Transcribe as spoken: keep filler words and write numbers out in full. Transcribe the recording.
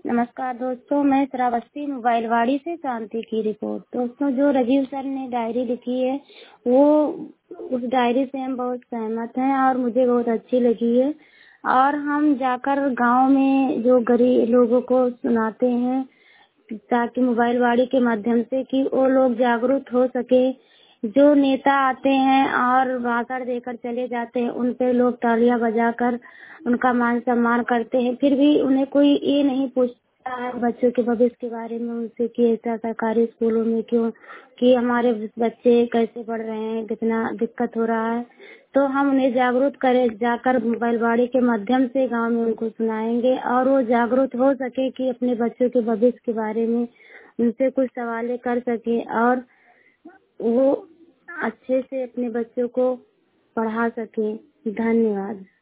नमस्कार दोस्तों, मैं श्रावस्ती मोबाइलवाड़ी से शांति की रिपोर्ट। दोस्तों, जो राजीव सर ने डायरी लिखी है वो उस डायरी से हम बहुत सहमत हैं और मुझे बहुत अच्छी लगी है। और हम जाकर गांव में जो गरीब लोगों को सुनाते हैं ताकि मोबाइलवाड़ी के माध्यम से कि वो लोग जागरूक हो सके। जो नेता आते हैं और भाषण देकर चले जाते हैं, उन पे लोग तालियां बजाकर उनका मान सम्मान करते हैं, फिर भी उन्हें कोई ये नहीं पूछता है बच्चों के भविष्य के बारे में उनसे कि ऐसा सरकारी स्कूलों में क्यों, कि हमारे बच्चे कैसे पढ़ रहे हैं, कितना दिक्कत हो रहा है। तो हम उन्हें जागरूक करें, जाकर मोबाइलवाड़ी के माध्यम से गांव में उनको सुनाएंगे और वो जागरूक हो सके कि अपने बच्चों के भविष्य के बारे में उनसे कुछ सवालें कर सके और वो अच्छे से अपने बच्चों को पढ़ा सके। धन्यवाद।